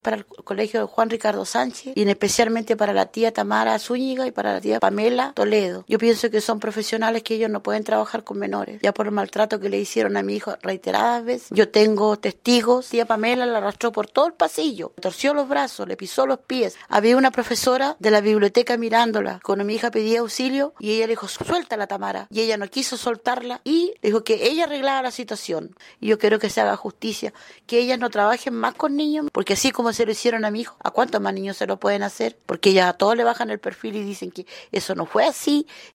para el colegio Juan Ricardo Sánchez y especialmente para la tía Tamara Zúñiga y para la tía Pamela Toledo. Yo pienso que son profesionales que ellos no pueden trabajar con menores, ya por el maltrato que le hicieron a mi hijo reiteradas veces. Yo tengo testigos, tía Pamela la arrastró por todo el pasillo, torció los brazos, le pisó los pies. Había una profesora de la biblioteca mirándola, cuando mi hija pedía auxilio y ella le dijo, suelta la Tamara, y ella no quiso soltarla y dijo que ella arreglaba la situación. Y yo quiero que se haga justicia, que ellas no trabajen más con niños, porque así como se lo hicieron a mi hijo, ¿a cuántos más niños se lo pueden hacer? Porque ellas a todos le bajan el perfil y dicen que eso no fue así,